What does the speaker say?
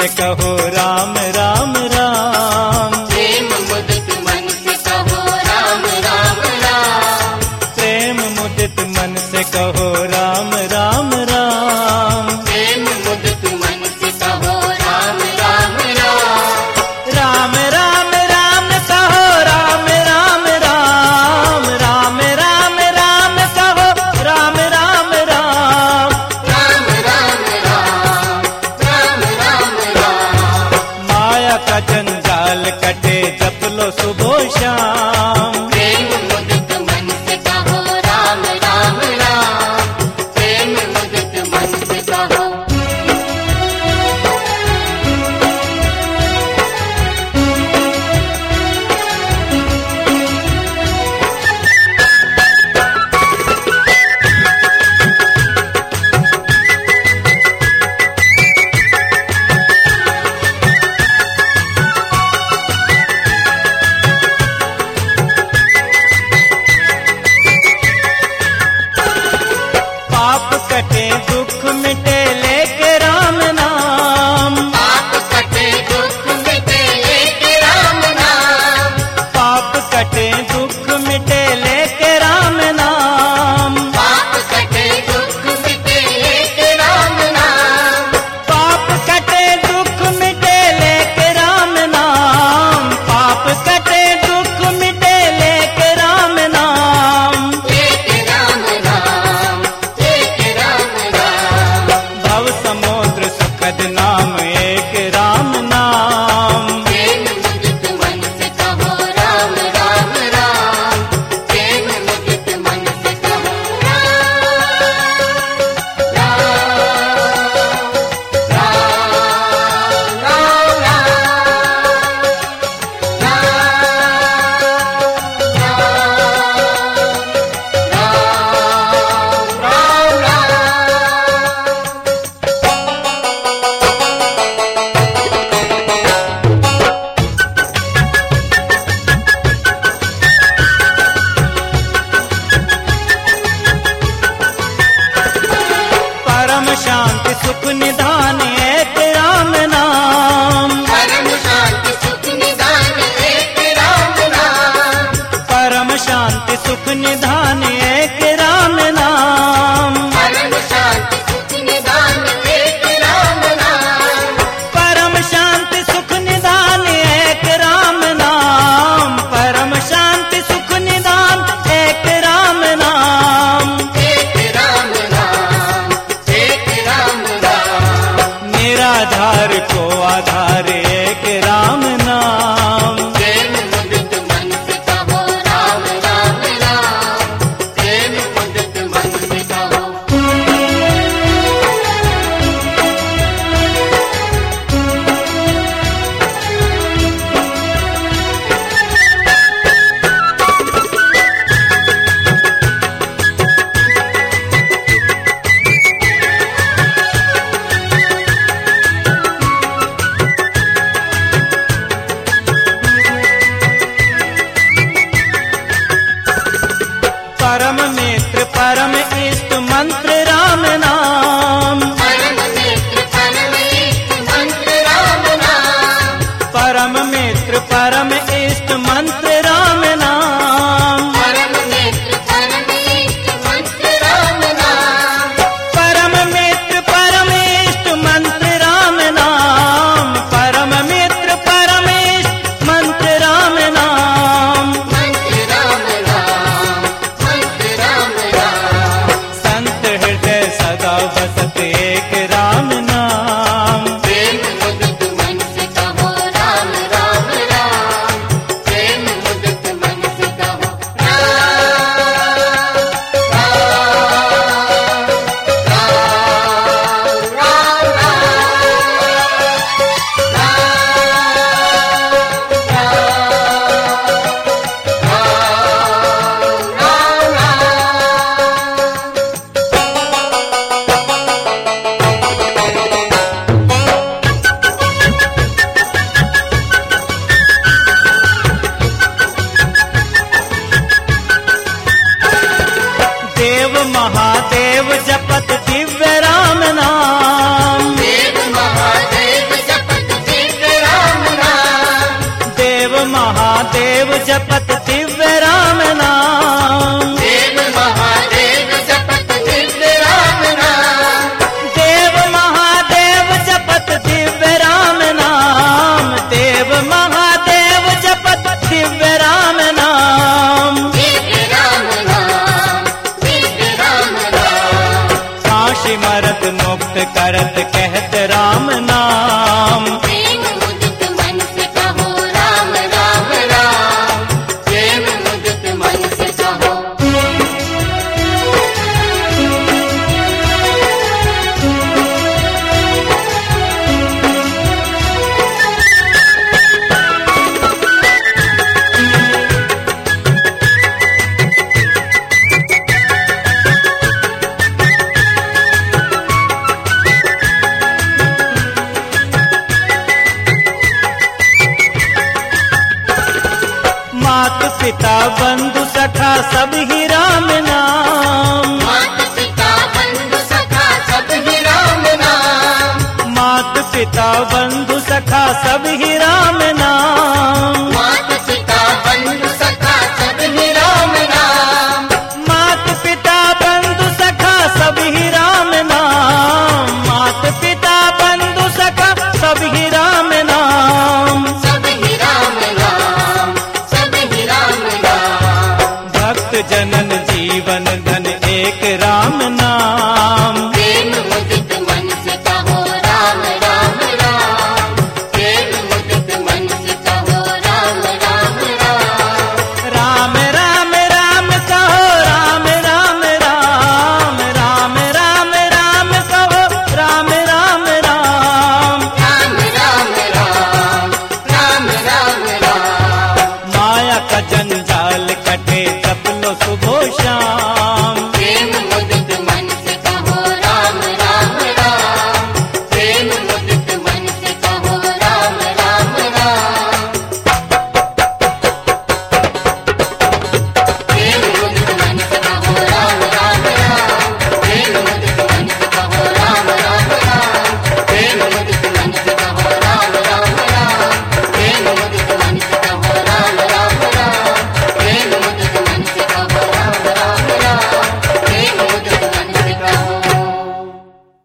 से कहो राम राम राम। प्रेम मुदित मन से कहो राम राम राम। प्रेम मुदित मन से कहो राम राम राम। प्रेम मुदित मन से कहो राम राम राम। राम राम राम कहो राम राम राम। राम राम राम कहो राम राम राम। राम राम राम। राम राम राम। माया का जंजाल कटे जप लो सुबह शाम। प्रेम मुदित मन से कहो राम राम राम। प्रेम मुदित मन से कहो। पाप कटे दुख मिटे लेके राम नाम। पाप कटे दुख मिटे लेके राम नाम। पाप कटे दुख मिटे लेके राम नाम। पाप कटे दुख मिटे लेके राम नाम। पाप कटे दुख मिटे लेके राम नाम। पाप कटे दुख मिटे लेके राम नाम। लेके राम नाम। लेके राम नाम। भव समुद्र सुखद नाम एक राम नाम। प्रेम मुदित मन से कहो राम राम राम। प्रेम मुदित मन से कहो राम राम राम राम राम। परम शांति सुख निधान एक राम नाम। परम शांति सुख निधान एक राम नाम। परम शांति सुख निधान एक राम नाम। परम शांति सुख निधान एक राम नाम। परम शांति सुख निधान एक राम नाम। परम शांति सुख निधान एक राम नाम। एक राम नाम। एक राम नाम। निराधार को आधार एक राम नाम। प्रेम मुदित मन से कहो राम राम राम। प्रेम मुदित मन से कहो। परम मित्र परम इष्ट मंत्र राम नाम। परम मित्र परम इष्ट मंत्र राम नाम। परम मित्र परम इष्ट मंत्र राम नाम। परम मित्र परम इष्ट मंत्र राम नाम। परम मित्र परम इष्ट मंत्र राम नाम। परम मित्र परम इष्ट मंत्र राम नाम। मंत्र राम राम। मंत्र राम राम। संत हृदय सदा बसत एक राम नाम। प्रेम मुदित मन से कहो राम राम राम। प्रेम मुदित मन से कहो राम राम राम राम राम। सिमरत मुक्त करत कहत राम नाम। प्रेम मुदित मन से कहो राम राम राम, प्रेम मुदित मन से कहो। मात पिता बंधु सखा सब ही राम नाम। मात पिता बंधु सखा सब ही राम नाम, मात पिता बंधु सखा सब ही राम नाम। मात पिता बंधु सखा सब ही राम नाम, मात पिता बंधु सखा सब ही राम नाम। मात पिता बंधु सखा सब ही राम नाम। सब ही राम नाम, सब ही राम नाम। भक्त जनन जीवन धन एक राम नाम। प्रेम